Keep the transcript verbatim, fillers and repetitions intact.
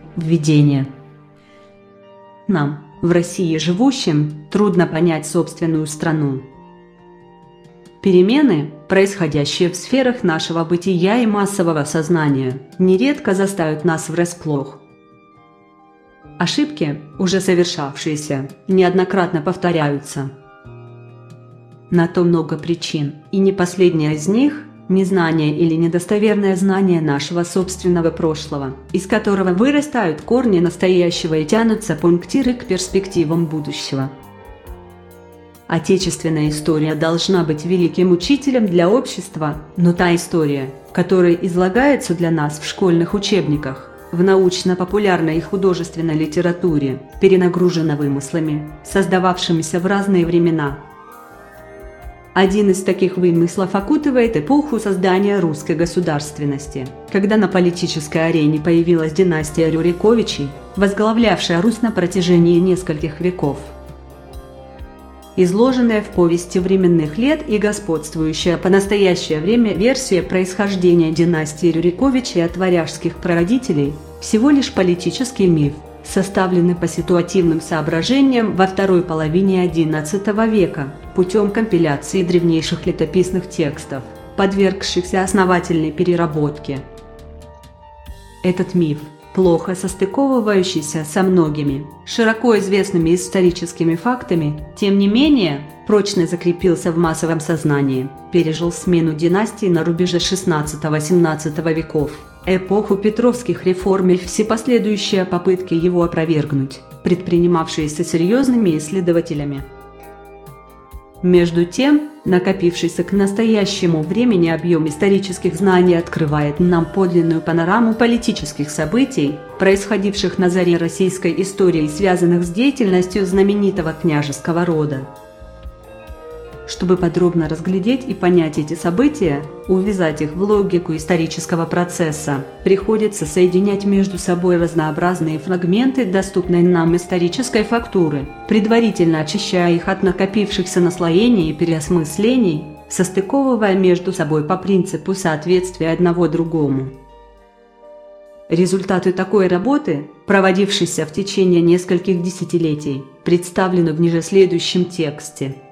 Введение. Нам, в России живущим, трудно понять собственную страну. Перемены, происходящие в сферах нашего бытия и массового сознания, нередко застают нас врасплох. Ошибки, уже совершавшиеся, неоднократно повторяются. На то много причин, и не последняя из них – незнание или недостоверное знание нашего собственного прошлого, из которого вырастают корни настоящего и тянутся пунктиры к перспективам будущего. Отечественная история должна быть великим учителем для общества, но та история, которая излагается для нас в школьных учебниках, в научно-популярной и художественной литературе, перенагружена вымыслами, создававшимися в разные времена. Один из таких вымыслов окутывает эпоху создания русской государственности, когда на политической арене появилась династия Рюриковичей, возглавлявшая Русь на протяжении нескольких веков. Изложенная в повести временных лет и господствующая по настоящее время версия происхождения династии Рюриковичей от варяжских прародителей – всего лишь политический миф, составленный по ситуативным соображениям во второй половине одиннадцатого века путем компиляции древнейших летописных текстов, подвергшихся основательной переработке. Этот миф, плохо состыковывающийся со многими широко известными историческими фактами, тем не менее, прочно закрепился в массовом сознании, пережил смену династий на рубеже шестнадцатого-семнадцатого веков, эпоху петровских реформ и все последующие попытки его опровергнуть, предпринимавшиеся серьезными исследователями. Между тем, накопившийся к настоящему времени объем исторических знаний открывает нам подлинную панораму политических событий, происходивших на заре российской истории и связанных с деятельностью знаменитого княжеского рода. Чтобы подробно разглядеть и понять эти события, увязать их в логику исторического процесса, приходится соединять между собой разнообразные фрагменты доступной нам исторической фактуры, предварительно очищая их от накопившихся наслоений и переосмыслений, состыковывая между собой по принципу соответствия одного другому. Результаты такой работы, проводившейся в течение нескольких десятилетий, представлены в ниже следующем тексте.